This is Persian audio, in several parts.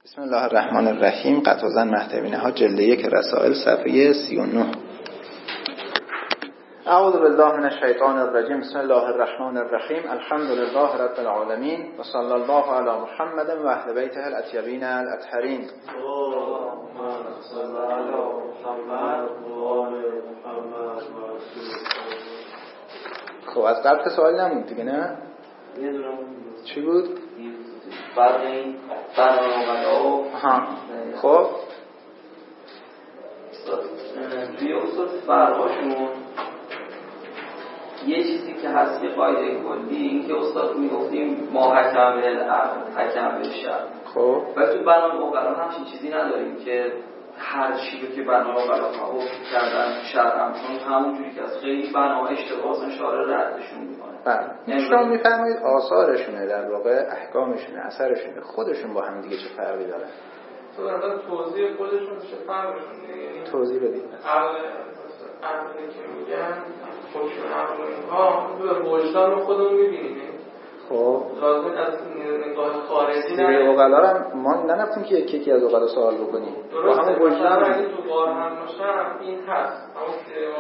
بسم الله الرحمن الرحیم. قطع و زن مهدوینه ها جلد 1 رسائل صفحه 39. اعوذ بالله من الشیطان الرجیم. بسم الله الرحمن الرحیم. الحمد لله رب العالمین و صلی الله علی محمد و اهل بیته الاطیبین الاطهرین. خب از قبل که سوال نموند دیگه نه؟ چی بود؟ فرق این برنامه خب توی اصول فرقاشون یه چیزی که هست، یه قاعده کلی، این که استاد میگفتیم ما حکم بالعقل حکم بالشرع. خب و تو برنامه اقلا همچین چیزی نداریم که هر چی رو که برنامه اقلا حکم کردن شرعم، چون همون جوری که از خیلی برنامه اشتباه شارع ردشون میکنه. بله شما میفرمایید آثارشونه، در واقع احکامشونه، اثرشونه، خودشون با هم دیگه چه فرقی داره؟ تو در توضیح خودشون چه فرقشونه؟ یعنی توضیح بدید. عقلی که میگن حکم عقل اینها تو وجدان خودمون میبینیم. خب لازم از نگاه خارجی نه. اوغلا هم ما نرفتیم که یکی از اوغلا سوال بکنیم. با همون وجدان اگه تو بار هم باشن این هست. همون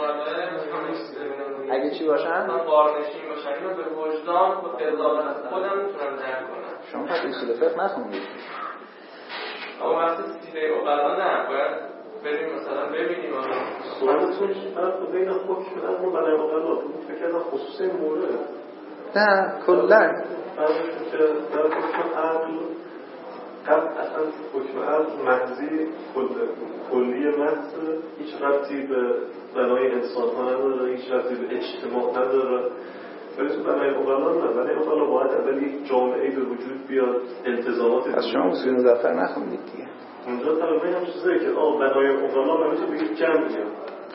که اگه چی باشن؟ بارنشین باشن اینو به وجدان و قضاوت خودم میتونن درک کنن. شما پس اصول فقه نخوندید. اما وقتی سیره اوغلا نه، باید بریم مثلا ببینیم سوالتون فرق بین حکم عقل و برای اوغلا فکر کردم خصوص این مورد. نه کلا فرقش که در حکم عقل اصلا حکم عقل محضی کلی محض، هیچ ربطی به بنای انسان ها نداره، هیچ ربطی به اجتماع نداره. ولی تو بنای اوغلا نه، بنای اوغلا باید اول یک جامعه به وجود بیاد، التزامات از شما اصول مظفر نخوندید دیگه. اونجا طبعا هم چیزایی که بنای اوغلا نمیشه به یک جمعیه.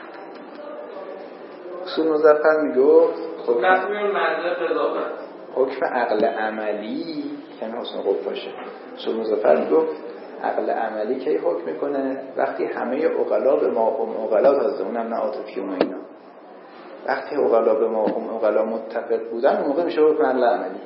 اصول مظفر میگفت حکم عقل عملی یعنی حسن قب باشه. اصول مظفر میگفت عقل عملی کی حکم میکنه؟ وقتی همه عقلا به ماهم عقلا تازه، اونم نه عاطفیون و اینا، وقتی عقلا به ماهم عقلا متفق بودن اون موقع میشه حکم عقل عملی.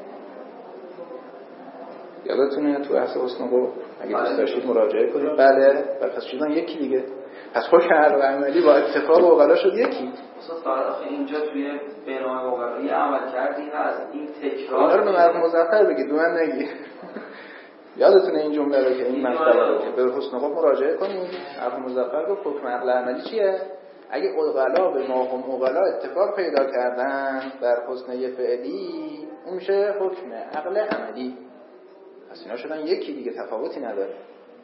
یادتونه تو اصل حسن قب اگه دوست داشتید مراجعه کنید. بله پس شدن یکی دیگه. پس حکم عقل عملی با اتفاق عقلا شد یکی. استاد اینجا توی بنای اوغلا یه عمل کردی هست، این تکرار اونا رو به مرحوم مظفر بگید، به من نگید. یادتونه این جمله رو که این مطلب رو که به حسن قب مراجعه کنید. مرحوم مظفر گفت حکم عقل عملی چیه؟ اگه عقلا به ماهم عقلا اتفاق پیدا کردن در حسن فعلی، اون میشه حکم عقل عملی. پس اینا شدن یکی دیگه، تفاوتی نداره.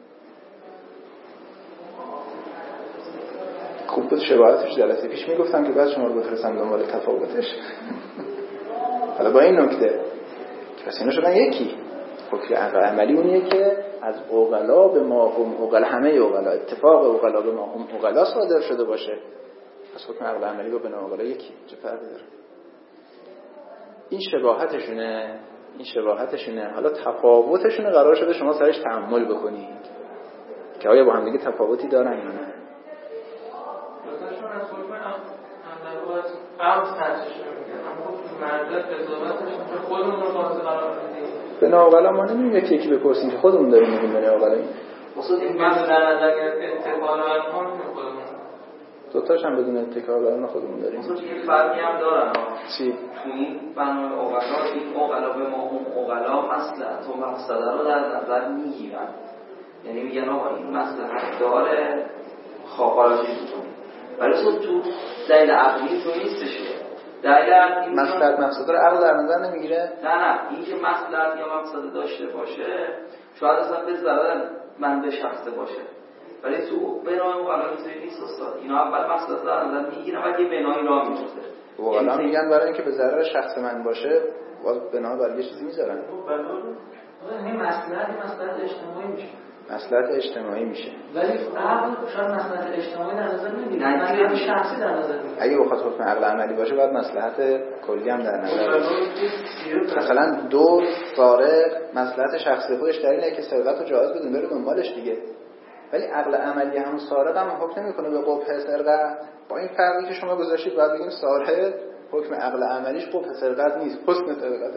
خوب بود شباهتش جلسه پیش میگفتم که بعد شما رو بفرستم دنبال تفاوتش. حالا با این نکته که پس اینا شدن یکی. حکم عقل عملی اونیه که از عقلا به ماهم عقلا، همه عقلا، اتفاق عقلا به ماهم عقلا صادر شده باشه. پس حکم عقل عملی با بنا عقلا یکی. چه فرقی داره؟ این شباهتشونه. حالا تفاوتشونه قرار شده شما سرش تأمل بکنید که آیا با هم دیگه تفاوتی دارن یا نه. دوستاشون از حکم عقل سرچش میگن، اما مرد قضاوتش که خودمون رو باز قرار میدیم. بنا عقلا ما نمیگیم یکی بپرسیم که خودمون داریم میگیم بنا عقلا. اصلا این در نظر اتکال و الهام خودمون دوتاش هم بدون اتکال برای خودمون داریم. اصلا یه فرقی هم دارن. چی؟ تو این بنای اوغلا این اوغلا به ما هم اوغلا مصلحت و مقصده رو در نظر میگیرن، یعنی میگن آقا این مصلحت داره خواهراشی بکنیم، ولی اصلا تو دلیل عقلی تو نیستش. دلیل عقلی مصلحت مقصده رو عقل در نظر نمیگیره؟ نه این که مصلحت یا مقصده داشته باشه شاید اصلا به ضرر من شخصه باشه، ولی تو بنای اوغلا اینطوری نیست استاد. اینا اول مصلحت در نظر میگیرن و یه بنایی راه میفته. اوغلا میگن برای اینکه به ضرر شخص من باشه بنا بر یه چیزی میذارن. این مصلحت اجتماعی میشه. مصلحت اجتماعی میشه. ولی عقل شاید مصلحت اجتماعی در نظر نمیگیره، مصلحت شخصی در نظر میگیره. اگه بخواد حکم عقل عملی باشه باید مصلحت کلی هم در نظر بگیره. مثلا دو سارق مصلحت شخصی خودش در اینه که سرقت رو جایز بدون بره دنبالش دیگه، ولی عقل عملی همون سارق هم حکم نمیکنه به قبح سرقت. با این فرقی که شما گذاشتید باید بگیم سارق حکم عقل عملیش قبح سرقت نیست، حسن سرقته.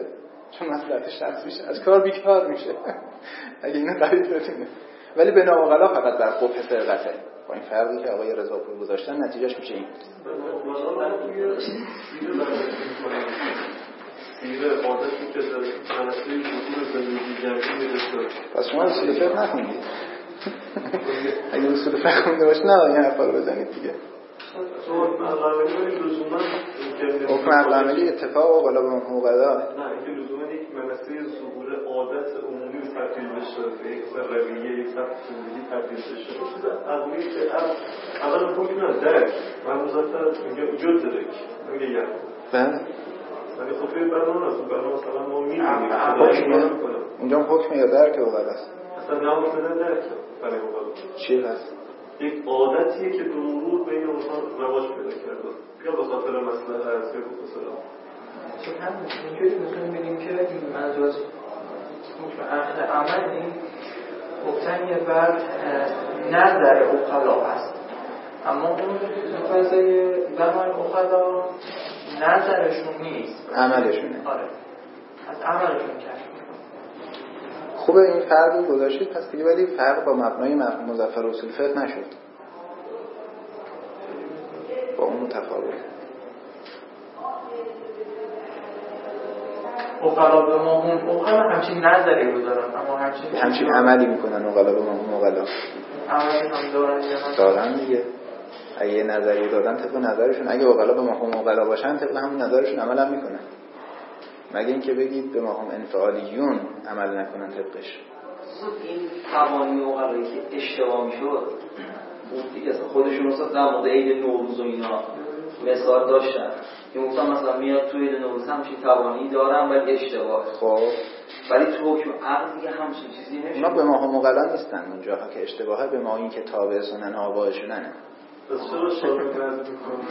چون مصلحت شخص میشه از کار بیکار میشه اگه اینو قریب بدونه. ولی بنا اوغلا فقط در قبح سرقته. با این فرقی که آقای رضاپور گذاشتن نتیجهش میشه این. سیره عادتی که در منصه حضور زندگی جمعی میرسه. پس شما اصول فقه نخوندید. اگه اصول فقه خونده باشید نه این حرفا رو بزنید دیگه. حکم عقل عملی اتفاق اوغلا به مفهوم اوغلا. نه اینکه لزوما یک منصه ظهور عادت عمومی تبدیل بشه به یک رویه، یک سبک زندگی تبدیل بشه. چیز عقلی که اولا حکم درک من مزدر میگه وجود درک میگه یعنی بله ولی خب این برنامه است. برنامه مثلا ما می‌بینیم اونجا حکم یا درک اوغلا است. اصلا نه حکم درک برای اوغلا چی هست؟ یک عادتیه که به مرور بین اونها رواج پیدا کرده یا به خاطر مصلحت یا به خاطر چون هم اینجوری میتونیم بگیم که این منظور از حکم عمل این مبتنی بر نظر عقلا هست، اما اون فضای بنای عقلا نظرشون نیست، عملشونه. آره از عملشون کشف. خوبه این فرق رو گذاشتید پس دیگه، ولی فرق با مبنای مظفر اصول فقه نشد، با اون متفاوت. عقلا به ما هم عقلا همچین نظری رو دارن، اما همچین عملی میکنن عقلا به ما هم عقلا عملی هم دارن دیگه. اگه نظری دادن طبق نظرشون، اگه عقلا به ما هم عقلا باشن طبق همون نظرشون عمل هم میکنن، مگه اینکه بگید به ما هم انفعالیون عمل نکنن طبقش. این قوانین عقلایی که اشتباه میشد اون دیگه خودشون اصلا در مورد عید نوروز و اینا مثال داشتن که گفتن مثلا میاد توی عید نوروز همچین قوانینی دارن ولی اشتباه. خب ولی تو حکم عقل دیگه همچین چیزی نمیشه. اونا به ما هم عقلا نیستن اونجاها که اشتباهه، به ما این که تابع سنن آبائشونن. پس چرا شامل رد میکنن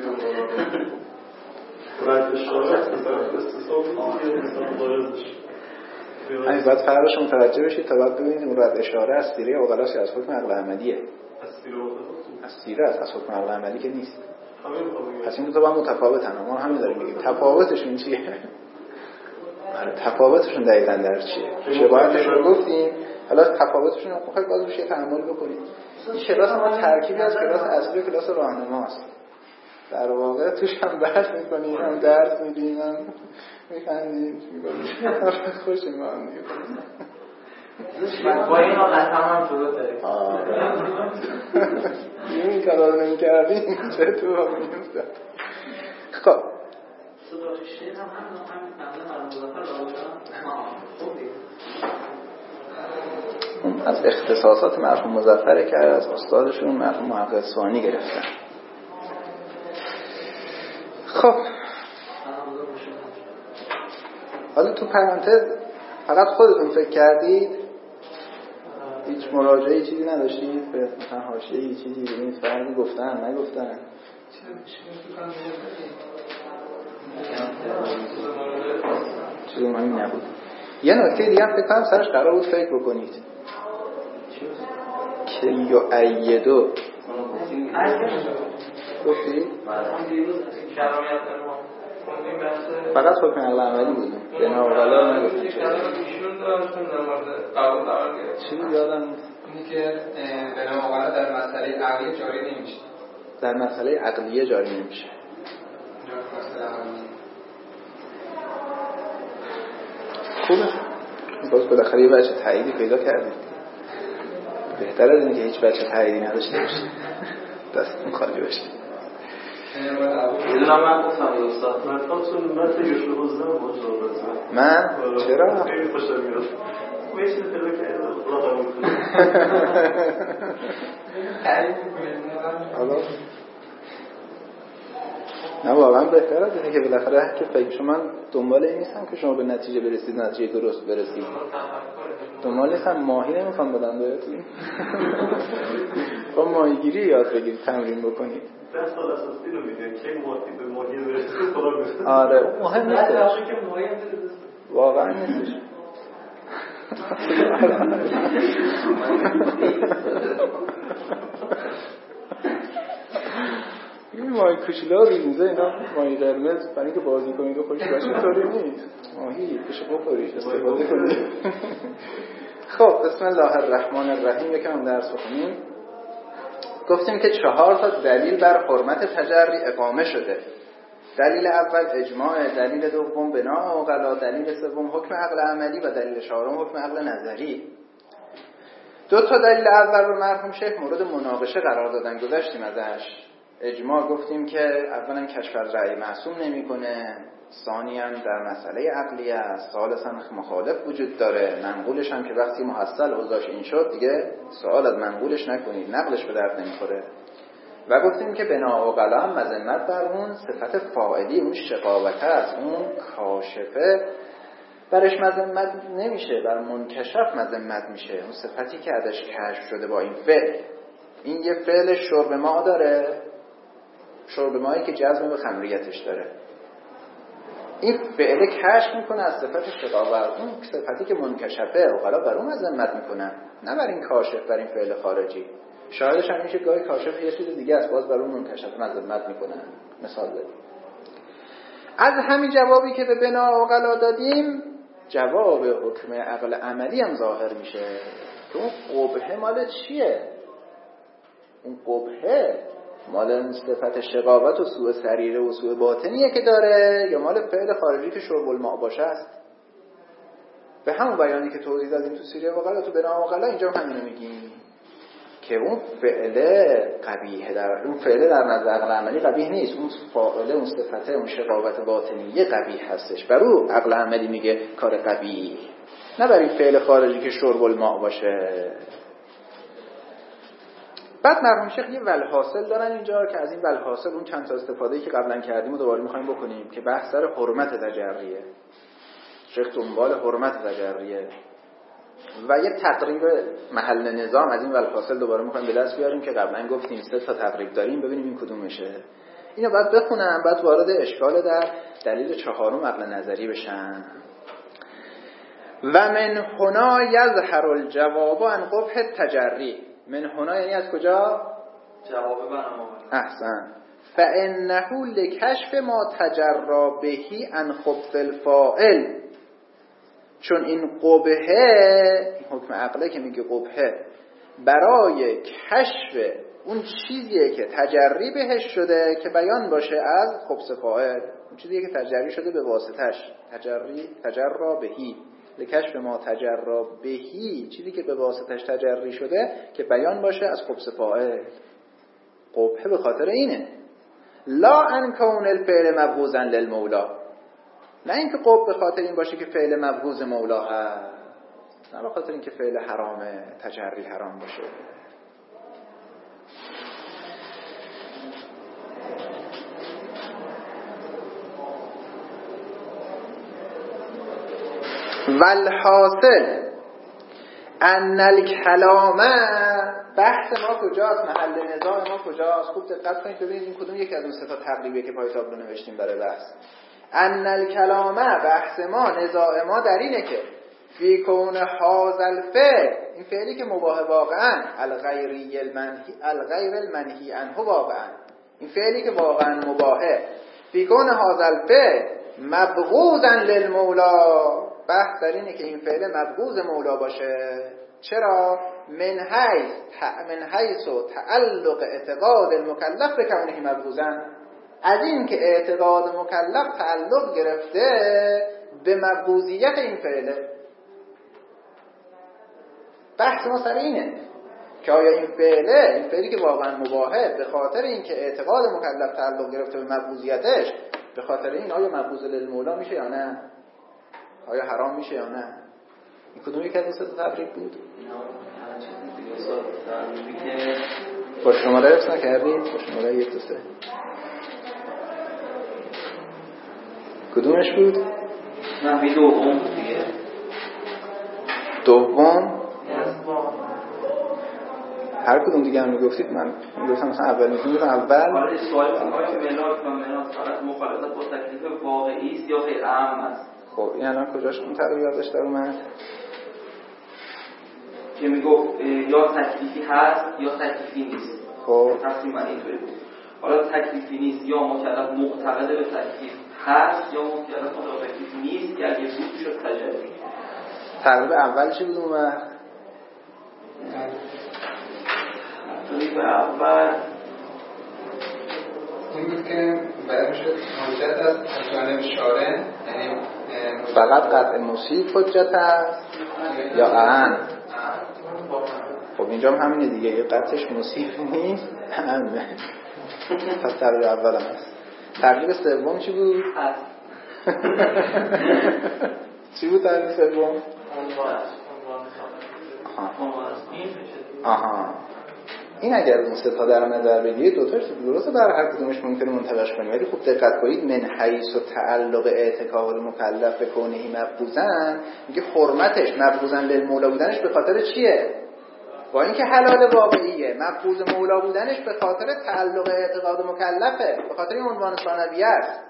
رد اشاره استصحاب دیگه انسان واردش. همین باید فرقش متوجه بشید تا بعد ببینید اون رد اشاره از سیره اوغلاست یا از حکم عقل عملیه. از سیره است، از حکم عقل عملی که نیست. پس این دو تا با متفاوتن. ما همین داریم میگیم تفاوتشون چیه؟ آره تفاوتشون دقیقاً در چیه؟ شباهتش رو گفتیم، حالا تفاوتشون رو خواهید باز بشه تأمل بکنید. این کلاس ما ترکیبی از کلاس اصلی و کلاس راهنماست. در واقع توش هم بحث می‌کنیم، هم درس می‌دیم، هم می‌خندیم، می‌گیم خوش ما هم دیگه. با این حالت هم شروع داریم. این کار رو نمی‌کردیم چطور هم می‌افتاد. خب صداقشین هم از اختصاصات مرحوم مظفر که از استادشون مرحوم محقق اصفهانی گرفتن. خب حالا تو پرانتز فقط خودتون فکر کردید، هیچ مراجعه چیزی نداشتید به مثلا حاشیه‌ای چیزی ببینید فردی گفتن نگفتن؟ چیزی مهمی نبود. یه نکته دیگه هم فکر کنم سرش قرار بود فکر بکنید که یعیدو گفتی؟ فقط حکم عقل عملی بود بنا اوغلا نگفتیم چی یادم اینی که بنا اوغلا در مسئله عقلی جاری نمیشه، در مسئله عقلیه جاری نمیشه. خوبه باز بالاخره یه بچه تاییدی پیدا کردید. بهتر از اینه که هیچ بچه تاییدی نداشته باشه دستتون خالی باشه. میدونم من گفتم یه استاد من خواستم متن یوشو حوزه من؟ چرا؟ خیلی خوشم میاد میشه پیدا کرد را قبول کنم حالا نه واقعا بهتر از اینه که بالاخره که فکر شما دنبال این نیستم که شما به نتیجه برسید، نتیجه درست برسید. دنبال نیستم ماهی نمیخوام بدن بهتون. با ماهیگیری یاد بگیرید، تمرین بکنید. 10 سال اساسی رو میگه که ماهی به ماهی برسید خدا میفته. آره مهم نیست. که ماهی واقعا نیستش. این ماهی کوچولو رینزه اینا ماهی قرمز برای اینکه بازی کنید و خوش باشه طوری نیست. ماهی بشه بخورید استفاده کنید. خب بسم الله الرحمن الرحیم. یکم درس بخونیم. گفتیم که 4 تا دلیل بر حرمت تجری اقامه شده. دلیل اول اجماع، دلیل دوم بنا عقلا، دلیل سوم حکم عقل عملی و دلیل چهارم حکم عقل نظری. 2 تا دلیل اول رو مرحوم شیخ مورد مناقشه قرار دادن، گذشتیم ازش. اجماع گفتیم که اولا کشف از رأی معصوم نمیکنه، ثانیاً در مسئله عقلی است، ثالثاً مخالف وجود داره، منقولش هم که وقتی محصل اوضاعش این شد دیگه سوال از منقولش نکنید، نقلش به درد نمیخوره. و گفتیم که بنا عقلا هم مذمت بر اون صفت فاعلی، اون شقاوت است، اون کاشفه برش مذمت نمیشه، بر منکشف مذمت میشه، اون صفتی که ازش کشف شده با این فعل. این یه فعل شرب ما داره، شرب مایی که جذب به خمریتش داره، این فعل کشف میکنه از صفت شقاوت، اون صفتی که منکشفه عقلا بر اون مذمت میکنن، نه بر این کاشف، بر این فعل خارجی. شاهدش هم میشه گاهی کاشف یه چیز دیگه است، باز بر اون منکشف مذمت میکنن. مثال بدیم. از همین جوابی که به بنا عقلا دادیم، جواب حکم عقل عملی هم ظاهر میشه که اون قبحه مال چیه؟ اون قبحه مال اون صفت شقاوت و سوء سریره و سوء باطنیه که داره، یا مال فعل خارجی که شرب الماء باشه است؟ به همون بیانی که توضیح دادیم تو سیره عقلا، تو بنا عقلا اینجا هم همینو میگیم که اون فعل قبیحه، اون فعل در نظر عقل عملی قبیح نیست، اون فاعله، اون صفته، اون شقاوت باطنیه قبیح هستش، بر او عقل عملی میگه کار قبیح، نه بر این فعل خارجی که شرب الماء باشه. بعد مرحوم شیخ یه ولحاصل دارن اینجا که از این ولحاصل اون چند تا استفاده‌ای که قبلا کردیم و دوباره می‌خوایم بکنیم که بحث سر حرمت تجریه. شیخ دنبال حرمت تجریه و یه تقریب محل نظام از این ولحاصل دوباره می‌خوایم به دست بیاریم که قبلا گفتیم 3 تا تقریب داریم، ببینیم این کدومشه. اینو بعد بخونم، بعد وارد اشکال در دلیل 4 عقل نظری بشن. و من هنا یظهر الجواب عن قبح التجری. من هنا یعنی از کجا؟ جواب بنا. احسن. فانه لکشف ما تجرا بهی عن خبث الفاعل. چون این قبحه، حکم عقله که میگه قبحه، برای کشف اون چیزیه که تجری بهش شده که بیان باشه از خبث فاعل، اون چیزیه که تجری شده به واسطش، تجرا بهی، لکشف ما تجرا بهی، چیزی که به واسطش تجری شده که بیان باشه از خبث فاعل. قبحه به خاطر اینه، لا ان کون الفعل مبغوضا للمولا، نه اینکه قبح به خاطر این باشه که فعل مبغوض مولا هست، نه به خاطر اینکه فعل حرامه، تجری حرام باشه. والحاصل ان الکلام، بحث ما کجاست، محل نزاع ما کجاست؟ خوب دقت کنید ببینید این کدوم یکی از اون 3 تا تقریبیه که پای تابلو نوشتیم برای بحث. ان الکلام، بحث ما، نزاع ما در اینه که فی کون هذا الفعل، این فعلی که مباح واقعا، الغیر المنهی عنه واقعا، این فعلی که واقعا مباحه، فی کون هذا الفعل مبغوضا للمولا، بحث در اینه که این فعل مبغوض مولا باشه. چرا؟ من حیث تعلق اعتقاد المکلف به کونه مبغوضا، از این که اعتقاد مکلف تعلق گرفته به مبغوضیت این فعله. بحث ما سر اینه که آیا این فعلی که واقعا مباحه، به خاطر اینکه اعتقاد مکلف تعلق گرفته به مبغوضیتش، به خاطر این آیا مبغوض للمولا میشه یا نه؟ آیا حرام میشه یا نه؟ این کدوم یک از این 3 تا تبریک بود؟ با شماره حفظ نکردید؟ با شماره 1 تا 3 کدومش بود؟ من بی دوم دیگه. دوم؟ هر کدوم دیگه هم میگفتید، من میگفتم مثلا اول میگفتم اول. حالا سوال که منات فقط مخالفت با تکلیف واقعی است یا غیر عام است؟ خب این الان کجاش اون تغییراتش در اومد؟ که میگفت یا تکلیفی هست یا تکلیفی نیست. خب تقریبا اینطوری بود. حالا تکلیفی نیست، یا مکلف معتقد به تکلیف هست یا مکلف به تکلیف نیست که اگه بود شد تجلی. تقریب اول چی بود اون وقت؟ تقریب اول این بود که باید شد حجت از جانب شارع، یعنی فقط قطع مصیب حجت هست یا عن؟ خب اینجا هم همینه دیگه، یه قطعش مصیب نیست همه. پس تقریب اول هم هست. تقریب سوم چی بود؟ چی بود تقریب سوم؟ آها. این اگر اون سه تا در نظر بگیرید دوتاش درسته برای هر کدومش ممکنه منطبق کنیم، ولی خوب دقت کنید من حیث و تعلق اعتقاد المکلف به کونه مبغوزن، میگه حرمتش مبغوزن للمولا بودنش به خاطر چیه؟ با اینکه حلال واقعیه، مبغوز مولا بودنش به خاطر تعلق اعتقاد مکلفه، به خاطر این عنوان ثانویه است.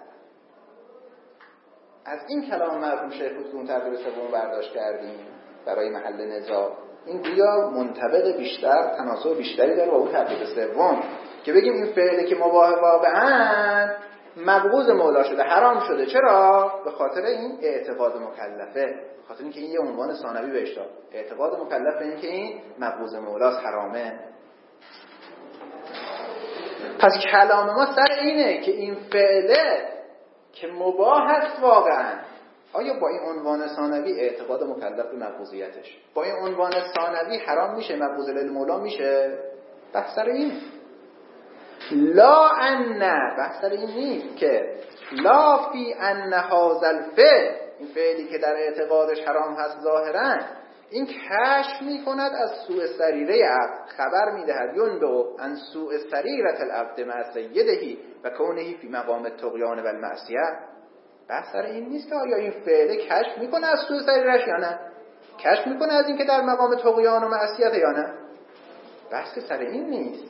از این کلام مرحوم شیخ اون تقریب سوم برداشت کردیم برای محل نزاع. این گویا منطبق بیشتر، تناسب بیشتری داره با اون تقریب سوم که بگیم این فعلی که مباح واقعا مبغوض مولا شده، حرام شده. چرا؟ به خاطر این اعتقاد مکلفه، به خاطر اینکه این یه عنوان ثانوی بهش داد. اعتقاد مکلف این که این مبغوض مولاست، حرامه. پس کلام ما سر اینه که این فعله که مباح است واقعا، آیا با این عنوان ثانوی اعتقاد مکلف به مبغوضیتش با این عنوان ثانوی حرام میشه، مبغوض للمولا میشه؟ بحث سر این. لا ان، بحث سر این نیست که لا فی ان هذا الفعل، این فعلی که در اعتقادش حرام هست ظاهرا، این کشف میکند از سوء سریره عبد، خبر میدهد ینبع عن سوء سریرة العبد مع سیده و کونه فی مقام الطغیان و المعصیه. بحث سر این نیست که آیا این فعل کشف میکنه از سوء سریرش یا نه، کشف میکنه از این که در مقام طغیان و معصیت یا نه. بحث سر این نیست،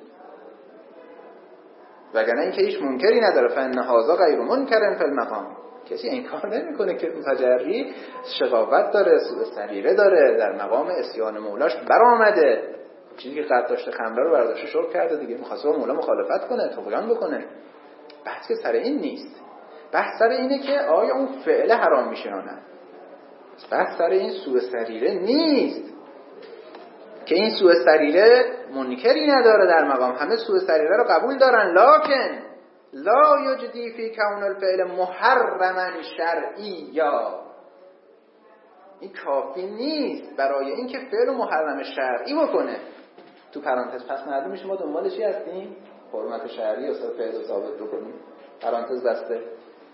وگرنه این که هیچ منکری نداره. فان هذا غیر منکر فی المقام، کسی انکار نمیکنه که متجری شقاوت داره، سوء سریره داره، در مقام عصیان مولاش برآمده. چیزی که قد داشته خمره رو برداشته شرب کرده دیگه، می‌خواسته با مولا مخالفت کنه، طغیان بکنه. بحث سر این نیست. بحث سر اینه که آیا اون فعل حرام میشه یا نه. بحث سر این سوء سریره نیست که این سوء سریره منکری نداره در مقام، همه سوء سریره رو قبول دارن. لکن لا یجدی فی کون الفعل محرما شرعیا، این کافی نیست برای اینکه فعل محرم شرعی بکنه. تو پرانتز پس معلوم میشه ما دنبال چی هستیم؟ حرمت شرعی یا فعل ثابت بکنیم. پرانتز بسته.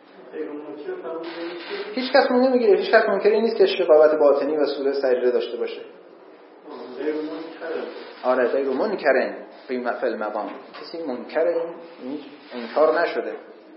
هیچ کس مونږ نمیگیره، هیچ کس منکری نیست که شقاوت باطنی و سوء سریره داشته باشه. آره غیر منکرن فی المقام، کسی منکر این انکار نشده.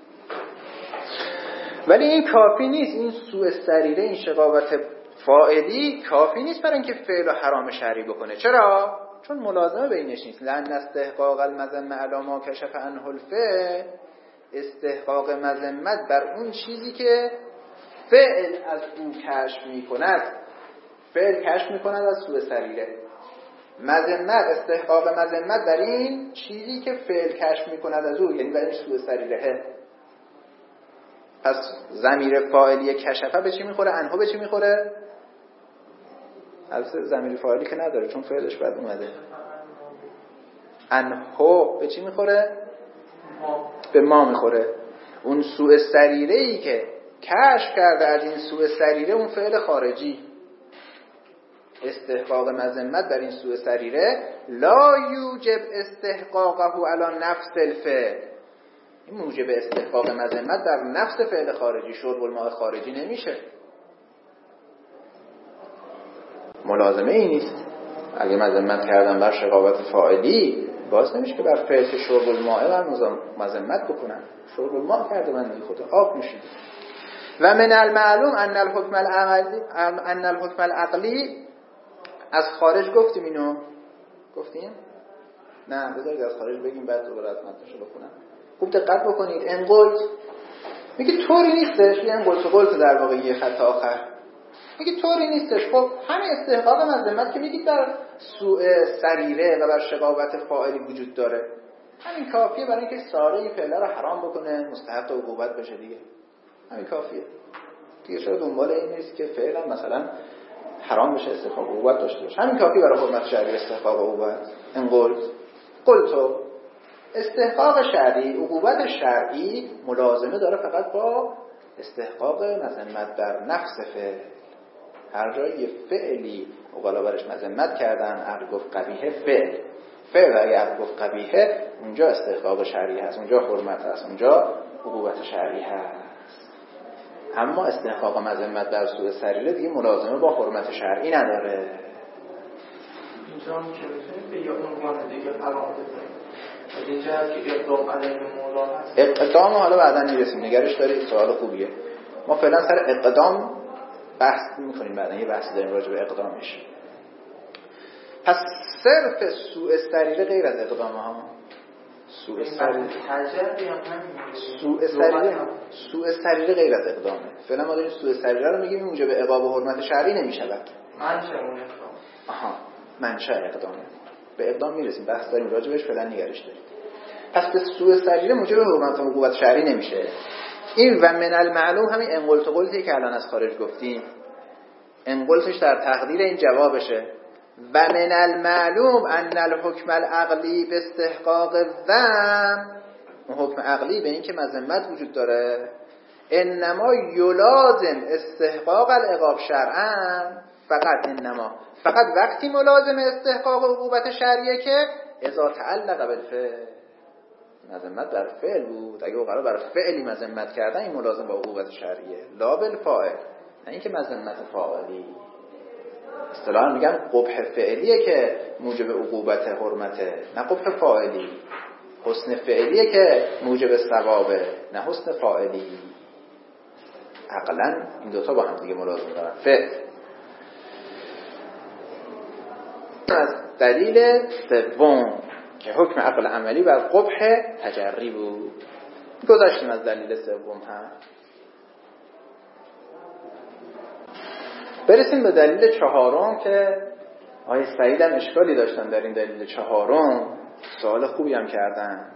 ولی این کافی نیست، این سوء سریره، این شقاوت فاعلی کافی نیست برای اینکه فعل و حرام شرعی بکنه. چرا؟ چون ملازمه بینش نیست. لأن استحقاق المذمة علی ما کشف عنه الفعل، استحقاق مذمت بر اون چیزی که فعل از او کشف میکند. فعل کشف میکند از سوء سریره. مذمت، استحقاق مذمت بر این چیزی که فعل کشف میکند از او، یعنی بر این سوء سریره. پس ضمیر فاعلی کشفه به چی میخوره؟ انها به چی میخوره؟ البته ضمیر فاعلی که نداره چون فعلش بعد اومده. انها به چی میخوره؟ به ما میخوره. اون سوء سریره ای که کشف کرده از این سوء سریره اون فعل خارجی، استحقاق مذمت در این سوء سریره لا یوجب استحقاقه علی نفس الفعل، این موجب استحقاق مذمت در نفس فعل خارجی، شرب الماء خارجی نمیشه. ملازمه ای نیست. اگه مذمت کردن بر شقاوت فاعلی، باز نمیشه که بر فعل که شرب الماء من مذمت بکنن. شرب الماء کرده من دیگه خود آب میشید. و من المعلوم ان الحکم العقلی از خارج گفتیم. اینو گفتیم؟ نه بذارید از خارج بگیم بعد دوباره متنشو بخونم. خوب دقت بکنید. انقلت میگه طوری نیستش، یه انقلت در واقع یه خط آخر میگه طوری نیستش. خب همه استحقاق مذمت که میگید در سوء سریره و بر شقاوت فاعلی وجود داره، همین کافیه برای اینکه ساره این فعله رو حرام بکنه، مستحق عقوبت بشه دیگه. همین کافیه دیگه. چرا دنبال این نیست که فعلا مثلا حرام بشه، استحقاق عقوبت داشته باشه؟ همین کافی برای حرمت شرعی استحقاق عقوبت. ان قلت استحقاق شرعی، عقوبت شرعی ملازمه داره فقط با استحقاق مذمت در نفس فعل. هر جایی فعلی عقلا برش مذمت کردن، عقل گفت قبیحه، فعل اگه عقل گفت قبیحه، اونجا استحقاق شرعی هست، اونجا حرمت هست، اونجا عقوبت شرعی هست. اما استحقاق مذمت در سوء سریره دیگه ملازمه با حرمت شرعی نداره. اینجا هم که میتونید به یه عنوان دیگه قرار بزنید. اینجا که اقدام علیه مولا هست. اقدام حالا بعدا میرسیم، نگرش داره. سوال خوبیه. ما فعلا سر اقدام بحث میکنیم، بعدا یه بحثی داریم راجع به اقدامش. پس صرف سوء سریره غیر از اقدام ها. سوء سریره غیر از اقدامه. فعلا ما داریم سوء سریره رو میگیم، اونجا به عقاب و حرمت شرعی نمیشود. منشأ اقدامه. به اقدام میرسیم، بحث داریم راجع بهش، فعلا نگرش داریم. پس به سوء سریره موجب حرمت و عقوبت شرعی نمیشه. این و من المعلوم همین انقلت و قلتی که الان از خارج گفتیم، انقلتش در تقدیر این جوابشه. و من المعلوم ان الحکم العقلی به استحقاق ذم، اون حکم عقلی به این که مذمت وجود داره، انما یلازم استحقاق العقاب شرعا، فقط وقتی ملازم استحقاق عقوبت شرعیه که اذا تعلق بالفعل، مذمت در فعل بود. اگه قرار بر فعلی مذمت کردن، این ملازم با عقوبت شرعیه، لا بالفاعل، نه اینکه مذمت فاعلی. اصطلاحاً میگن قبح فعلیه که موجب عقوبت حرمته، نه قبح فاعلی. حسن فعلیه که موجب ثوابه، نه حسن فاعلی. عقلاً این دوتا با هم دیگه ملازم دارن. فعل از دلیل سوم که حکم عقل عملی بر قبح تجری بود. گذاشتیم از دلیل سوم هم. برسیم به دلیل چهارم که آقای سعید هم اشکالی داشتن در این دلیل چهارم. سوال خوبی هم کردن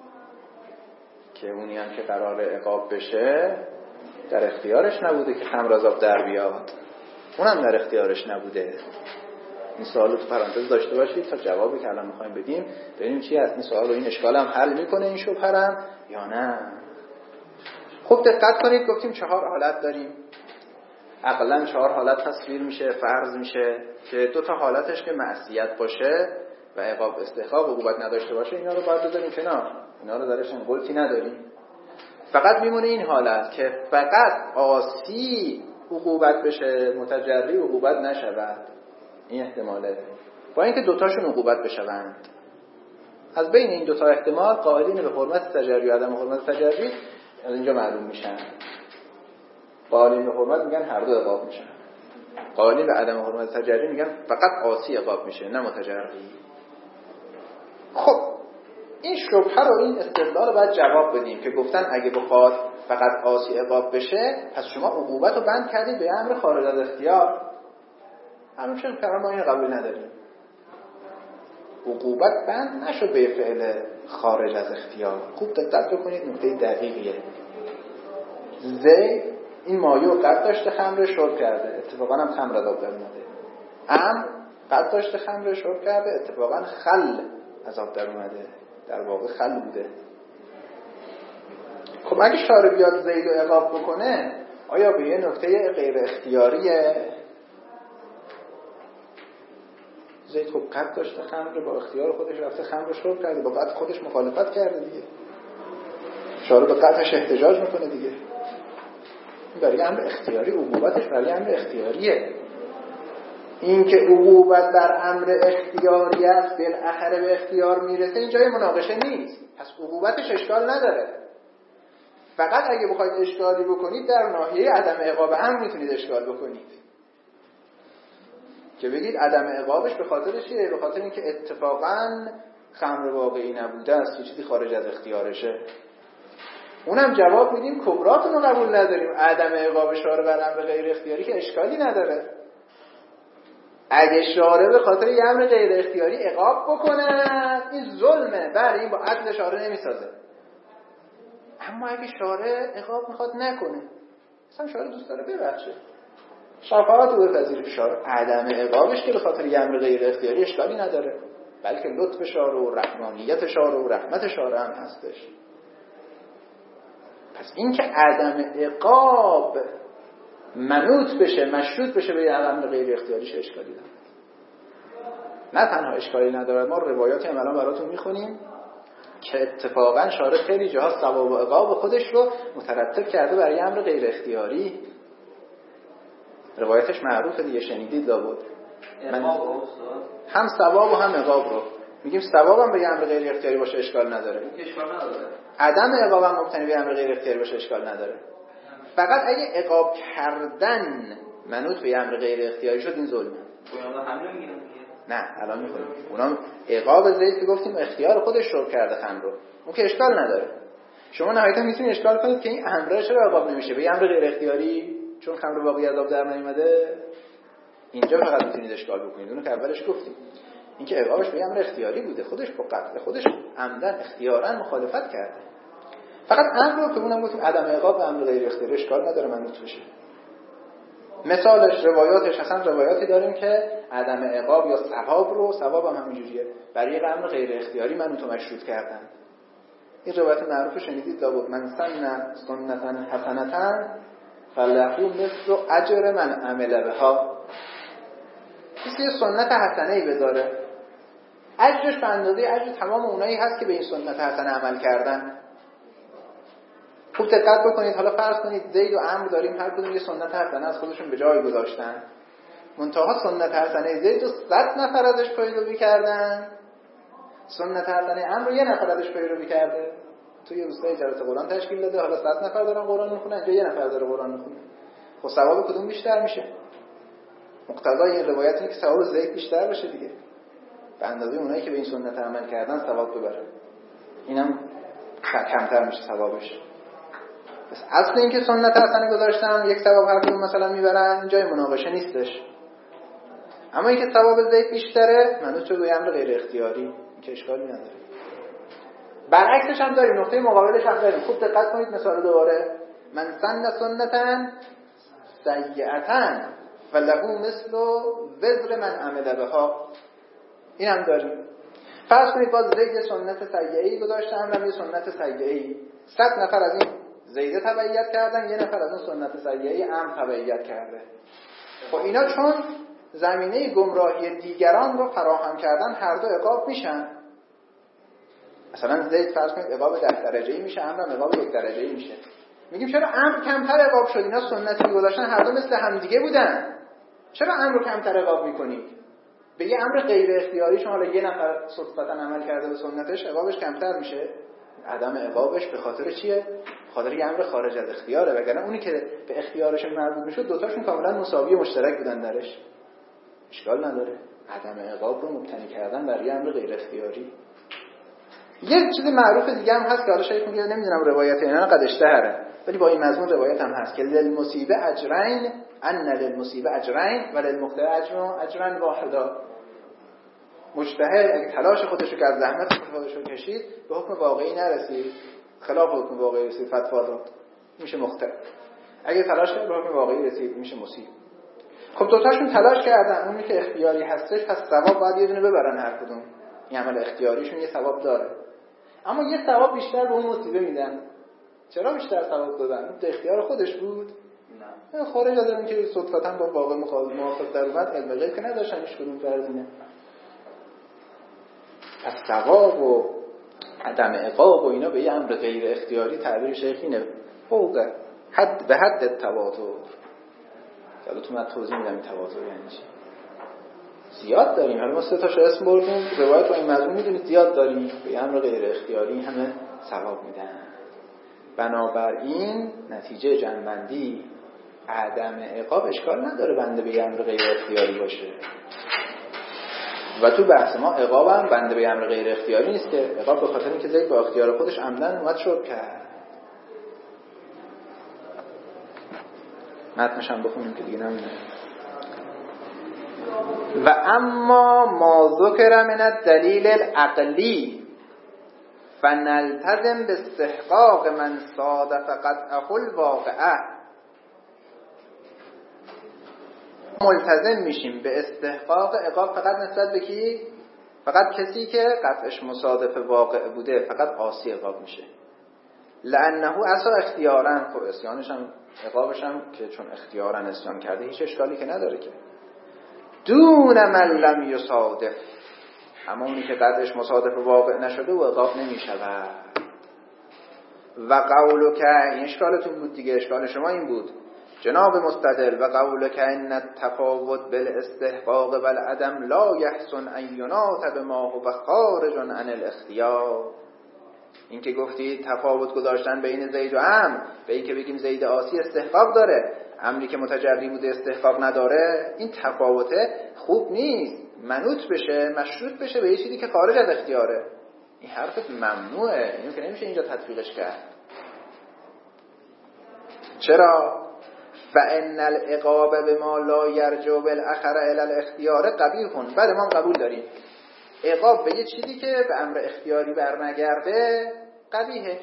که اونی هم که قرار عقاب بشه در اختیارش نبوده که خمر از آب در بیاد، اونم در اختیارش نبوده. این سوال رو تو پرانتز داشته باشید تا جوابی که الان میخوایم بدیم ببینیم چی هست. این سوال رو، این اشکال هم حل میکنه این شبهه یا نه. خوب دقت کنید، گفتیم 4 حالت داریم. عقلاً 4 حالت تصویر میشه، فرض میشه که 2 تا حالتش که معصیت باشه و عقاب استحقاق عقوبت نداشته باشه، اینا رو باید بذاریم کنار، اینا رو درش انقلتی نداریم. فقط میمونه این حالت که فقط عاصی عقوبت بشه، متجری عقوبت نشود. این احتماله، با اینکه 2 تاشون عقوبت بشوند. از بین این 2 تا احتمال قائلین به حرمت تجری و عدم حرمت تجری از اینجا معلوم میشن. قائلین به حرمت میگن هر دو عقاب میشن، قائلین به عدم حرمت تجری میگن فقط عاصی عقاب میشه نه متجری. خب این شبهه رو، این استدلال رو باید جواب بدیم که گفتن اگه بخواد فقط عاصی عقاب بشه پس شما عقوبت رو بند کردید به امر خارج از اختیار. همچنین فرمان ما این قبول نداریم. عقوبت بند نشد به فعل خارج از اختیار. خوب دقت بکنید، نکته دقیقیه. زید این مایه قد داشته خمر شرب کرده، اتفاقا هم خمر از آب در اومده. قد داشته خمر شرب کرده، اتفاقا خل از آب در اومده، در واقع خل بوده. خب اگه شارع بیاد زید رو عقاب بکنه، آیا به یه نکته غیر اختیاریه؟ زید خب قد داشته خمر، با اختیار خودش رفته خمر شرب کرده، با قد خودش مخالفت کرده دیگه، شارع به قدش احتجاج میکنه دیگه. برای امر اختیاری، عقوبتش برای امر اختیاریه. این که عقوبت بر امر اختیاری است بالاخره به اختیار میرسه، این جای مناقشه نیست. پس عقوبتش اشکال نداره. فقط اگه بخواید اشکالی بکنید در ناحیه عدم عقاب هم میتونید اشکال بکنید که بگید عدم عقابش به خاطر چیه؟ به خاطر اینکه اتفاقاً خمر واقعی نبوده است، یه چیزی خارج از اختیارشه. اونم جواب میدیم کبراتون رو قبول نداریم. عدم عقاب شارع بر امر غیر اختیاری که اشکالی نداره. اگه شارع به خاطر یه امر غیر اختیاری عقاب بکند این ظلمه، بله این با عدل شارع نمیسازه. اما اگه شارع عقاب میخواد نکنه، مثلا شارع دوست داره ببخشه، شفاعت رو بپذیره، شارع عدم عقابش که به خاطر یه امر غیر اختیاری اشکالی نداره، بلکه لطف شارع و رحمانیت شارع و رحمت شارع هم هستش. پس این که عدم عقاب منوط بشه، مشروط بشه به امر غیر اختیاریش اشکالی داره. نه تنها اشکالی نداره، ما روایاتی هم الان براتون میخونیم که اتفاقا شارع خیلی جاها ثواب و عقاب خودش رو مترتب کرده برای امر غیر اختیاری. روایتش معروفه دیگه، شنیدید لابد. هم ثواب و هم عقاب رو میگیم. ثواب هم به امر غیر اختیاری باشه اشکال نداره، عدم عقاب هم مبتنی به امر غیر اختیاری باشه اشکال نداره. فقط اگه عقاب کردن منوط به امر غیر اختیاری شد این ظلمه. نه الان میخونیم اونا عقاب زید که گفتیم اختیار خودش شروع کرده خمر رو، اون که اشکال نداره. شما نهایتا میتونید اشکال کنید که این امر چرا عقاب نمیشه به امر غیر اختیاری، چون خمر باقی از آب در نیامده. اینجا فقط میتونید اشکال بکنید. اون که اولش گفتیم اینکه عقابش به امر اختیاری بوده، خودش با قتل خودش عمدن اختیارا مخالفت کرده. فقط امر رو که اونم گفتیم عدم عقاب به امر غیر اختیاری اشکال نداره منوط بشه. مثالش روایاتش اصلا روایاتی داریم که عدم عقاب یا ثواب رو، ثواب هم همینجوریه، برای امر غیر اختیاری منوط و مشروط کردن. این روایت معروف شنیدید لابد، من سن سنتا حسنتا فله مثل اجر من عمل بها. کسی یه سنت حسنه‌ای بذاره اجرش به اندازه اجر تمام اونایی هست که به این سنت حسنه عمل کردن. خوب دقت بکنید. حالا فرض کنید زید و عمرو داریم هر کدوم یه سنت حسنه از خودشون به جای گذاشتن، منتها سنت حسنه زید رو 100 نفر ازش پیروی کردن، سنت حسنه عمرو یه نفر ازش پیروی کرده. تو یه روستای جلسه قرآن تشکیل داده، حالا 100 نفر دارن قرآن میخونن، اینجا یه نفر داره قرآن میخونه. خب ثواب کدوم بیشتر میشه؟ مقتضای این روایت اینه که ثواب زید بیشتر بشه دیگه، به اندازه اونایی که به این سنت عمل کردن ثواب ببره. اینم کمتر میشه ثوابش. بس اصل این که سنت حسنه گذاشتن یک ثواب هر کدوم مثلا میبرن، جای مناقشه نیستش. اما اینکه ثواب زید بیشتره منوط شده به امر غیر اختیاری، که اشکالی نداره. برعکسش هم داریم، نقطه مقابلش هم داریم. خوب دقت کنید مثال دوباره، من سن سنتا سیئتا فله مثل وزر من عمل بها. این هم داریم. فرض کنید باز زید سنت سیئه‌ای گذاشته، هم یه سنت سیئه‌ای، 100 نفر از این زیده تبعیت کردن، یه نفر از اون سنت سیئه‌ای هم تبعیت کرده. خب اینا چون زمینه گمراهی دیگران رو فراهم کردن هر دو عقاب میشن. مثلا زید فرض کنید عقاب 10 درجه‌ای میشه، امر عقاب 1 درجه‌ای میشه. میگیم چرا امر کمتر عقاب شد؟ اینا سنتی گذاشتن هر دو مثل هم دیگه بودن، چرا امر رو کمتر عقاب میکنید؟ به یه امر غیر اختیاری شما حالا یه نفر صدفتا عمل کرده به سنتش، عقابش کمتر میشه. عدم عقابش به خاطر چیه؟ به خاطر یه امر خارج از اختیاره، وگرنه اونی که به اختیارش مربوط میشد دوتاشون کاملا مساوی مشترک بودن درش، اشکال نداره. عدم عقاب رو مبتنی کردن بر یه امر غیر اختیاری. یه چیز معروف دیگه هم هست که حالا شاید میگه نمیدونم روایت اینا قد اشتهره، ولی با این مضمون روایت هم هست که للمصیبه اجرین ان للمصیبه اجرین و للمخطئ اجرن واحدا. مجتهد اگه تلاش خودش رو که از زحمت خودش رو کشید به حکم واقعی نرسید، خلاف حکم واقعی رسید، فتوا داد، میشه مخطئ. اگه تلاش کرد به حکم واقعی رسید میشه مصیب. خب دوتاشون تلاش کردن، اونی که اختیاری هستش پس ثواب باید یه دونه ببرن هر کدوم، این عمل اختیاریشون یه ثواب داره، اما یه ثواب بیشتر به اون مصیبه میدن. چرا بیشتر ثواب دادن؟ اون اختیار خودش بود؟ نه، خارج از اون که صدفتا با واقع موافق در اومد، علم غیب که نداشتن هیچ کدوم فرضینه. پس ثواب و عدم عقاب و اینا به یه امر غیر اختیاری تعبیر شیخ اینه، فوق حد به حد تواتر. حالا تو من توضیح میدم این تواتر یعنی چی. زیاد داریم، حالا ما 3 تاشو اسم بردیم، روایت با این مضمون میدونید زیاد داریم، به یه امر غیر اختیاری همه ثواب میدن. بنابراین نتیجه جنبندی عدم عقاب اشکال نداره بنده به یه امر غیر اختیاری باشه، و تو بحث ما عقاب هم بنده به امر غیر اختیاری نیست، که عقاب به خاطر اینکه زید با اختیار خودش عمدن اومد شرب کرد. متنش هم بخونیم که دیگه نمیدونم. و اما ما ذکر من الدلیل العقلی فنلتزم به استحقاق من صادف قطعه الواقعه. ملتزم میشیم به استحقاق عقاب فقط نسبت به کی؟ فقط کسی که قطعش مصادف واقع بوده، فقط عاصی عقاب میشه. لانه اصلا اختیارا، خب اسیانش هم عقابش هم که چون اختیارا اسیان کرده هیچ اشکالی که نداره که. دون من لم یصادف، اما اونی که قطعش مصادف واقع نشده و عقاب نمیشود. و قولک، این اشکالتون بود دیگه، اشکال شما این بود جناب مستدل، و قولک ان التفاوت بالاستحقاق والعدم لا یحسن ان یناط بما هو خارج عن الاختیار. این که گفتی تفاوت گذاشتن بین زید و عمرو، به این که بگیم زید عاصی استحقاق داره، عمری که متجری بوده استحقاق نداره، این تفاوته خوب نیست، منوط بشه، مشروط بشه به یه چیزی که خارج از اختیاره. این حرفت ممنوعه، اینو که نمیشه اینجا تطبیقش کرد. چرا؟ فان العقاب بما لا یرجع بالاخر الی الاختیار قبیح. بله ما قبول داریم عقاب به یه چیزی که به امر اختیاری برنگرده قبیحه.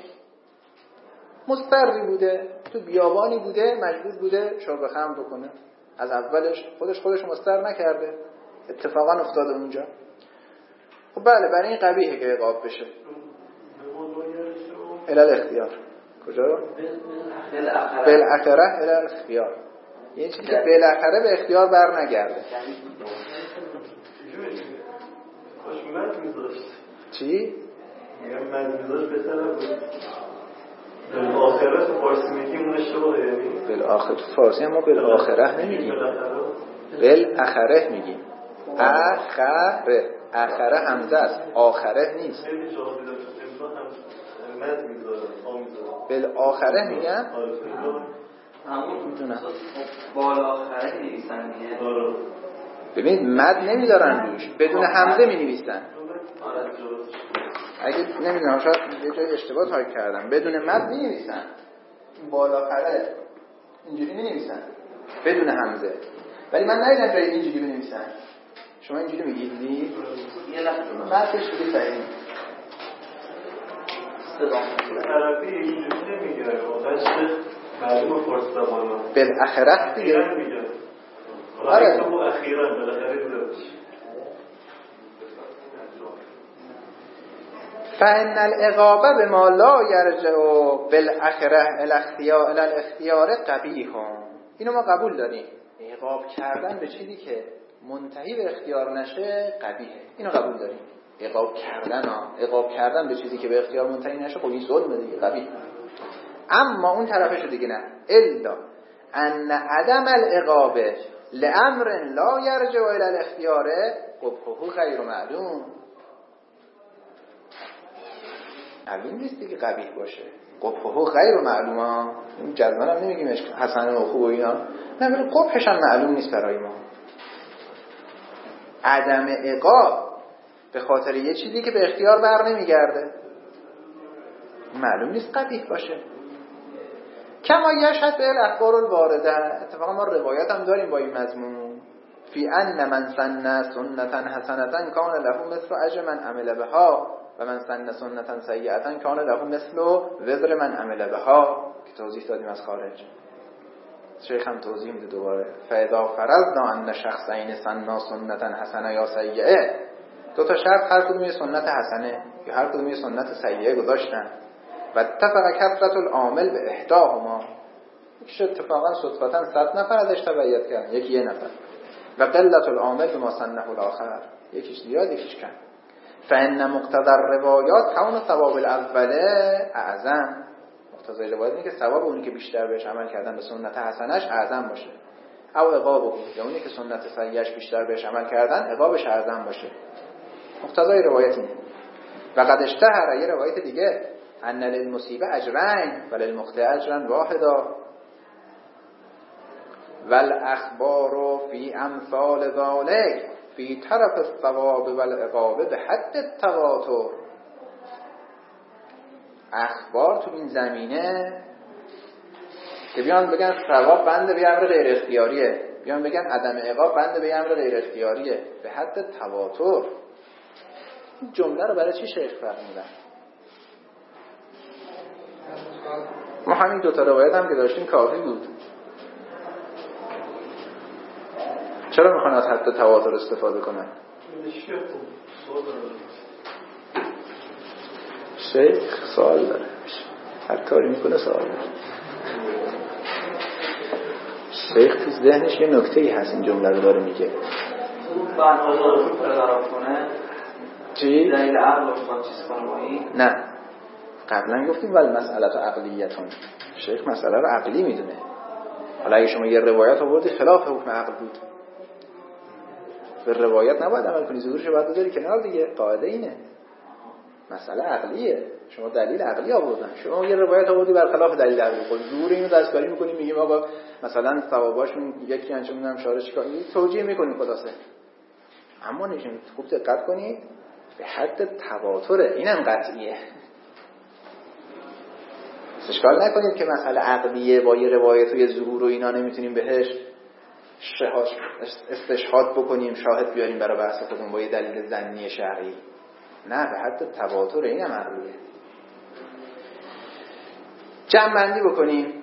مضطری بوده، تو بیابانی بوده، مجبور بوده شرب خمر بکنه، از اولش خودش مضطر نکرده، اتفاقا افتاده اونجا. خب بله برای این قبیحه که عقاب بشه. الی الاختیار کجا رو؟ بالاخره الی الاختیار، یه چیزی که بالاخره به اختیار برنگرده. چی؟ میگم من میذاشت بهتره بود. بالآخره تو فارسی میگیم اون اشتباهه، یعنی بالآخره تو فارسی هم ما بالآخره نمیگیم، بالاخره میگیم. اخره همزه است، آخره نیست. بالاخره میگن همون بالاخره نویسن دیگه. ببینید مد نمیدارن روش، بدون همزه می نویسن. اگه نمیدونم شاید یه جای اشتباه تایپ کردم، بدون مد می نویسن، بالاخره اینجوری می نویسن بدون همزه. ولی من ندیدم جای اینجوری بنویسن. شما اینجوری میگید؟ یه لحظه مدش دیگه صحیح عربی اینجوری نمیگه، واقعا معلومه فارسی زبانه بالاخره دیگه میگه. آره تو اخیراً بالاخره دیده باشه. فإن العقاب بما لا يرجع بالاخره الاختیار الاختیار قبیح. اینو ما قبول داریم، عقاب کردن به چیزی که منتهی به اختیار نشه قبیحه، اینو قبول داریم. عقاب کردن به چیزی که به اختیار منتهی نشه خب این ظلمه دیگه، قبیح. اما اون طرفشو دیگه نه، الا ان عدم العقاب لامر لا يرجع الى الاختیار قبحه غیر معلوم. معلوم نیست دیگه قبیح باشه، قبحه غیر معلومه. این جزمن هم نمیگیم حسن و خوب و اینا، نه ولی قبحش هم معلوم نیست برای ما. عدم عقاب به خاطر یه چیزی که به اختیار بر نمیگرده معلوم نیست قبیح باشه. کما یشهد به الاخبار الوارده، اتفاقا ما روایت هم داریم با این مضمون، فی ان من سن سنتا حسنتا کان له مثل اجر من عمل بها و من سن سنتا سیئتا کان له مثل وزر من عمل بها، که توضیح دادیم از خارج. شیخ هم توضیح میده دوباره. فاذا فرضنا ان شخصین سنا سنتا حسنه یا سیئه، دو تا شرط هر کدوم یه سنت حسنه یا هر کدوم یه سنت سیئه گذاشتن و اتفق کثرت العامل به احداهما، یکیش اتفاقا صدفتا 100 نفر ازش تبعیت کردن، یکی یه نفر، و قلت العامل به ما سنه الاخر، یکیش زیاد یکیش کم. فان مقتضی الروایات کون ثواب الاوله اعظم، مقتضی روایت اینه که ثواب اونی که بیشتر بهش عمل کردن به سنت حسنش اعظم باشه، او عقابه، یا اونی که سنت سیئش بیشتر بهش عمل کردن عقابش اعظم باشه. مقتضی روایت اینه. و قد اشتهر، یه روایت دیگه، ان للمصیبه اجرین وللمخطئ اجر واحدا والاخبار فی امثال ذلک فی طرف الثواب والعقاب به حد التواتر. اخبار تو این زمینه که بیان بگن ثواب بنده به امر غیر اختیاریه، بیان بگن عدم عقاب بنده به امر غیر اختیاریه به حد تواتر. این جمله رو برای چی شیخ فرمودن؟ ما همین دوتا روایت هم که داشتیم کافی بود. چرا میخوان از حد تواتر استفاده کنن؟ شیخ سوال داره، هر کاری میکنه سوال داره. شیخ تو ذهنش یه نکته‌ای هست این جمله رو داره میگه. بنازه رو برقرار کنه چی؟ دلیل عقل رو میخواد چیز کنه. نه قبلا گفتیم ولی مسئله تو عقلیتون، شیخ مسئله رو عقلی میدونه. حالا اگه شما یه روایت آوردی خلاف حکم عقل بود، به روایت نباید عمل کنی، ظهورش باید بذاری کنار دیگه. قاعده اینه، مسئله عقلیه. شما دلیل عقلی آوردن، شما یه روایت آوردی برخلاف دلیل عقلی، خود ظهور اینو دستکاری می‌کنی، میگیم آقا مثلا ثواباشون یکی انجام میدم شارع چیکار، توجیه می‌کنی خلاصه. اما نشون خوب دقت کنید به حد تواتره، اینم قطعیه. اشکال نکنید که مسئله عقلیه با یه روایت و یه ظهور و اینا نمیتونیم بهش استشهاد بکنیم، شاهد بیاریم برای بحث خودمون با یه دلیل ظنی شرعی. نه به حد تواتر، اینم عقلیه. جمع بندی بکنیم.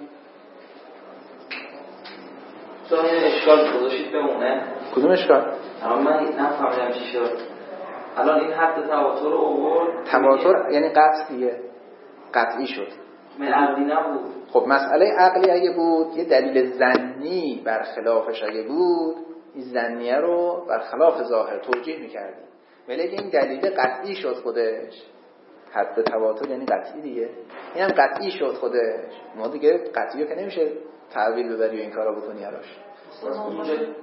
تو این اشکال گذاشتید بمونه. کدوم اشکال؟ الان من نفهمیدم چی شد. الان این حد تواتر رو آورد. تواتر یعنی قطعیه، قطعی شد. من عقلی نبود. خب مسئله عقلی اگه بود یه دلیل ظنی برخلافش اگه بود، این ظنیه رو برخلاف ظاهر توجیه می‌کردیم. ولی اگه این دلیل قطعی شد خودش، حد تواتر یعنی قطعی دیگه، اینم قطعی شد خودش، ما دیگه قطعی رو که نمیشه تعویل ببری و این کارا بکنی هراش. اون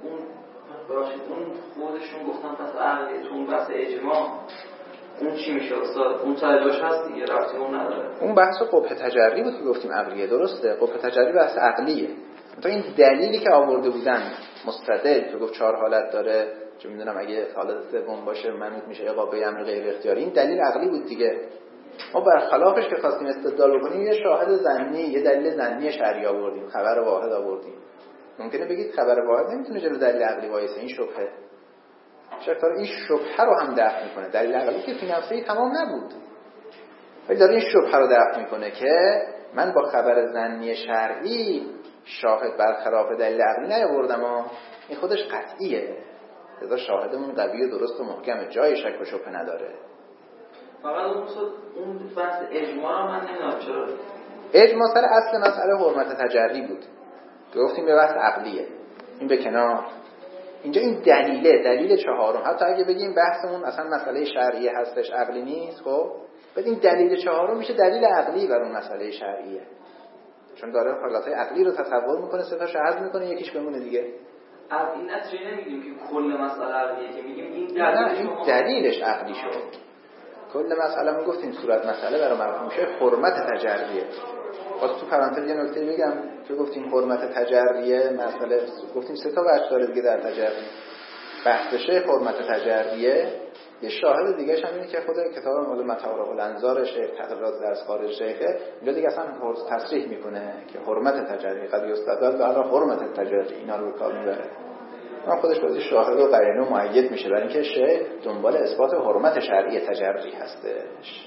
خودشون گفتن پس عقلیتون بس اجماع اون چی میشه استاد؟ اون تعریفش هست دیگه، ربطی اون نداره. اون بحث قبح تجری بود که گفتیم عقلیه، درسته؟ قبح تجری بحث عقلیه. تا این دلیلی که آورده بودن مستدل که گفت 4 حالت داره، چه میدونم اگه حالت سوم باشه منوط میشه عقاب به امر غیر اختیاری، این دلیل عقلی بود دیگه. ما برخلافش که خواستیم استدلال بکنیم یه شاهد ظنی، یه دلیل ظنی شرعی آوردیم، خبر واحد آوردیم. ممکنه بگید خبر واحد نمیتونه جلو دلیل عقلی وایسه، این شبهه. شکر این شبهه رو هم دفع میکنه. دلیل عقلی که فی نفسه تمام نبود، ولی داره این شبهه رو دفع میکنه که من با خبر ظنی شرعی شاهد برخلاف دلیل عقلی نیاوردم، این خودش قطعیه. لذا شاهدمون قوی و درست و محکمه، جای شک و شبهه نداره. فقط اون بحث اجماع رو من نمیدونم چرا. اجماع سر اصل مسئله حرمت تجری بود. گفتیم به بحث عقلیه. این به کنار. اینجا این دلیل چهارم. حتی اگه بگیم بحثمون اصلا مسئله شرعی هستش، عقلی نیست، خب بدین دلیل چهارم میشه دلیل عقلی بر اون مسئله شرعیه. چون داره حالتهای عقلی رو تصور میکنه، سه تا شهر میکنه، یکیش بمونه دیگه. از این نتیجه نمیگیم که کل مسئله عقلیه، که میگیم این دلیلش عقلی شد. کل مسئله ما گفتیم صورت مسئله برای مفهوم میشه حرمت تجریه. باز تو پرانتز یه نکته بگم که گفتیم حرمت تجریه مسئله، گفتیم 3 تا بحث داره دیگه در تجریه. بحثشه حرمت تجریه، یه شاهد دیگه‌ش هم اینه که خود کتاب مال مطارق الانظار شیخ تقریرات در خارج شیخه، اینجا دیگه اصلا تصریح میکنه که حرمت تجریه قد یستدل و علی حرمت تجریه اینا رو به کار میبره. اما خودش باید شاهد و قرینه و مؤید میشه، برای اینکه شیخ دنبال اثبات حرمت شرعی تجری هستش.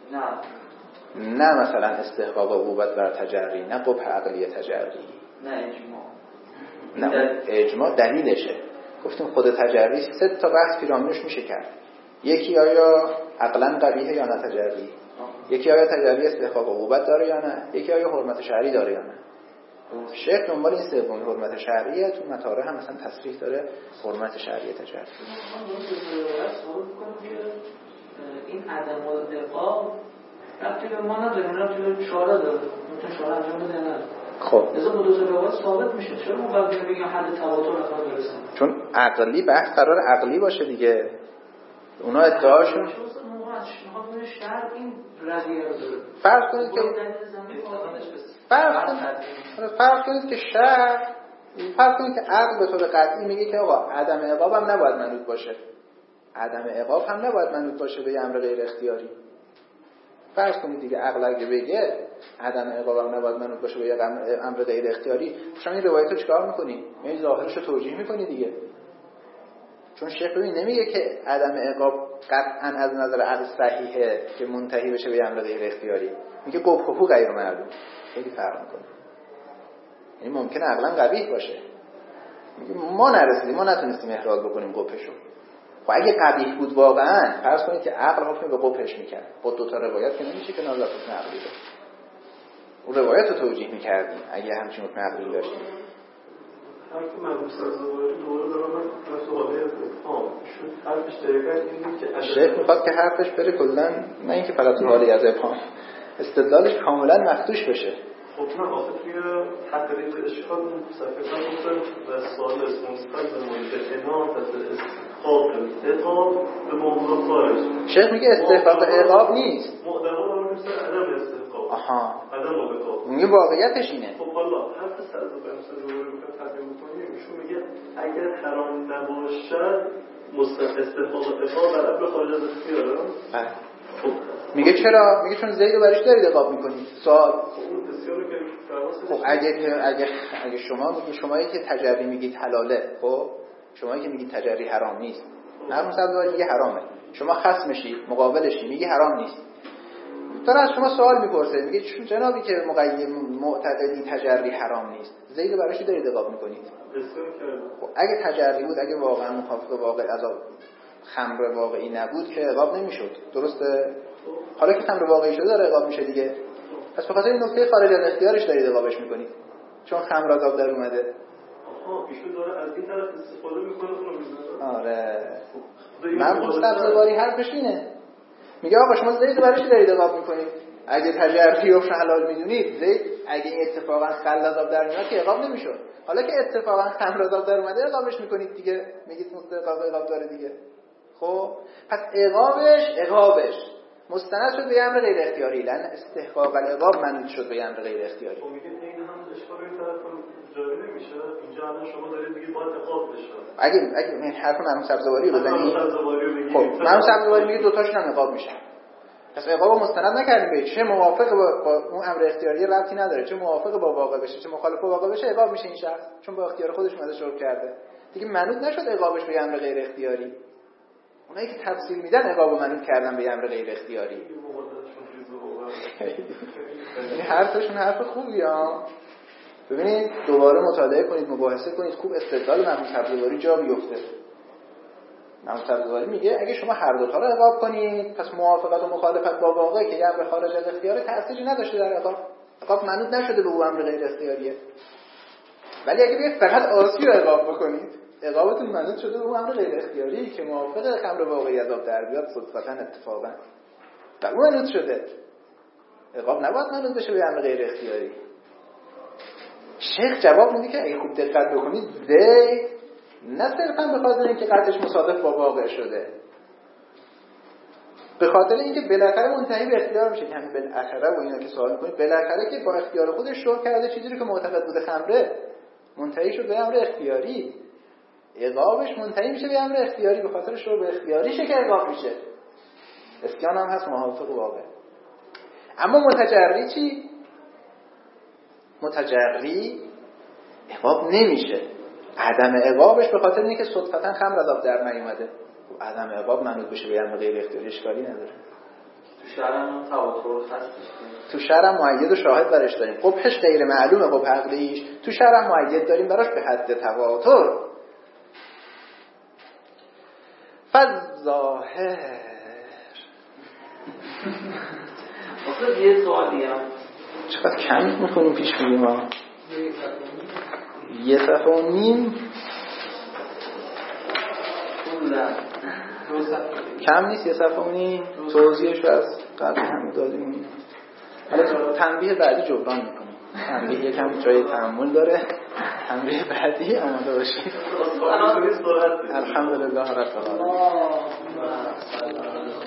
نه مثلا استحقاق عقوبت بر تجری، نه قبح عقلی تجری، نه اجماع. نه اجماع دلیلشه. گفتیم خود تجری 3 تا بحث پیرامونش میشه کرد. یکی آیا عقلا قبیحه یا نه تجری، یکی آیا تجری استحقاق عقوبت داره یا نه، یکی آیا حرمت شرعی داره یا نه. شیخ دنبال این سوم حرمت شرعیه. تو مطارح هم مثلا تصریح داره حرمت شرعی تجری. این عدم العقاب ربطی به ما نداره، ربطی به شارع داره. اون شارع انجام بده نه. خب لذا با 2 تا روایت ثابت میشه. چرا ما باید بگیم حد تواتر اصلا برسه؟ چون عقلی بحث قرار عقلی باشه دیگه. اونا ادعاشون شرع این رضیه رو داره. فرض کنید که فرض کنید که عقل به طور قطعی میگه که آقا عدم عقاب هم نباید منوط باشه. عدم عقاب هم نباید منوط باشه به امر غیر اختیاری. فرض کنید دیگه عقل اگه بگه عدم عقاب نباید منوط باشه به یک امر غیر اختیاری، شما این روایتو چیکار می‌کنی؟ یعنی ظاهرش رو توجیه می‌کنی دیگه. چون شیخ ببین نمیگه که عدم عقاب قطعاً از نظر عقل صحیحه که منتهی بشه به امر غیر اختیاری، میگه قبحه غیر معلوم. خیلی فرق می‌کنه. یعنی ممکنه عقلاً قبیح باشه، میگه ما نرسیدیم، ما نتونستیم احراز بکنیم قبحشو. خب اگه قبیح بود واقعاً، فرض کنید که عقل حکم به قبحش میکرد، با دو تا روایت که نمیشه که نظر حکم عقلی داشت، اون روایت رو توجیه میکردیم اگه همچین حکم عقلی داشتیم. حرف مرحوم سبزواری دوباره دارم من سوالی از افهام شد. حرفش دقیقاً اینه که شیخ میخواد که حرفش بره کلاً، نه اینکه فقط تو حالی از افهام، استدلالش کاملاً مخدوش بشه. خب نه آخه توی تقریب اشکال صفحه من گفتم و سوال اسمونسقل به مورد انام پس استحقاق عقاب به موضوع خارج. شیخ میگه استحقاق عقاب نیست، معدما رو میشه عدم استحقاق. عدم عقاب. میگه واقعیتش اینه. خب حالا حرف سرزده رو بکنم تبیین بکنیم ایشون میگه اگر حرام نباشد استحقاق عقاب در قبل خارج از اختیاره. بله. خب میگه چرا؟ میگه چون زید رو برش دارید عقاب میکنید. سوال خب اگه شمایی که تجری میگید حلاله، خب شمایی که میگید تجری حرام نیست، مرحوم سبزواری میگه حرامه، شما خصمشی مقابلشی میگه حرام نیست، داره از شما سوال میپرسه، میگه چون جنابی که معتقدی تجری حرام نیست، زید رو برش دارید عقاب میکنید. خب اگه تجری بود، اگه واقعا مخالف واقع عذاب خمر واقعی نبود که عقاب نمیشد، درسته؟ حالا که خمر واقعی شده داره عقاب میشه دیگه. پس به خاطر این نکته خارج از اختیارش دارید عقابش میکنید، چون خمر عذاب در اومده. ایشون داره از این طرف استفاده میکنه اون رو میزنه. آره مرحوم سبزواری حرفش اینه، میگه آقا شما زید برش دارید عقاب میکنید، اگه تجری و حلال میدونید، زید اگه این اتفاقا خل عذاب در میاد که عقاب نمیشد، حالا که اتفاقا خمر عذاب در اومده عقابش میکنید دیگه، میگید مستحق عقاب داره دیگه. خب پس عقابش مستند شد به امر غیر اختیاری، لأن استحقاق العقاب منوط شد به امر غیر اختیاری. خب میگه این هم اشکال این طرف جاری نمیشه، اینجا الان شما دارید میگید باید عقاب بشه. اگه این حرف مرحوم سبزواری رو بزنید، خب مرحوم سبزواری میگه دو تاشون هم عقاب میشن. پس عقابو مستند نکردیم به چه موافق با اون امر اختیاری ربطی نداره، چه موافق با واقع بشه چه مخالف با واقع بشه عقاب میشه این شخص، چون با اختیار خودش اومده شرک کرده دیگه، منوط نشد عقابش به امر غیر اختیاری. اونایی که تفسیر میدن عقابو منوط کردن به امر غیر اختیاری. این حرفشون حرف خوبیه ها. ببینید دوباره مطالعه کنید، مباحثه کنید، خوب استدلال مرحوم سبزواری جا بیفته. مرحوم سبزواری میگه اگه شما هر دو تا رو عقاب کنید، پس موافقت و مخالفت با واقع که امر خارج از اختیار تأثیری نداشته در عقاب منوط نشده به اون امر غیر اختیاریه. ولی اگه بگید فقط آسی رو عقاب بکنید، عقابتون منوط شده به اون امر غیر اختیاری که موافق خمر واقعی عذاب در بیاد صدفتا اتفاقا و اون منوط شده، عقاب نباید منوط بشه به امر غیر اختیاری. شیخ جواب میده که اگه خوب دقت بکنید زید نه صرفا به خاطر اینکه قطعش مصادف با واقع شده، به خاطر اینکه بالاخره منتهی به اختیار میشه. همین بالاخره و اینا که سوال میکنید، بالاخره که با اختیار خودش شروع کرده چیزی رو که معتقد بوده خمره، منتهی شد به امر اختیاری، عقابش منتهی میشه به امر اختیاری، به خاطر شروع به اختیاریشه که عقاب میشه. اسیان هم هست موافق واقع. اما متجری چی؟ متجری عقاب نمیشه، عدم عقابش به خاطر اینکه صدفتا خمر عذاب در نیومده. عدم عقاب منوط بشه به امر غیر اختیاری اشکالی نداره. تو شرم تواتر هستش، تو شرم مؤید و شاهد برش داریم. قبحش غیر معلومه، قبح عقلیش تو شرم مؤید داریم براش به حد تواتر. فظاهر آخه یه سوال دیگه چقدر کم میکنیم پیش میریم ها، 1.5 صفحه کم نیست، 1.5 صفحه توضیحش رو از قبل همه دادیم. حالا تنبیه بعدی جبران میکنیم، تنبیه یکم جای تأمل داره، تنبیه بعدی آماده باشید. الحمدلله رب العالمین.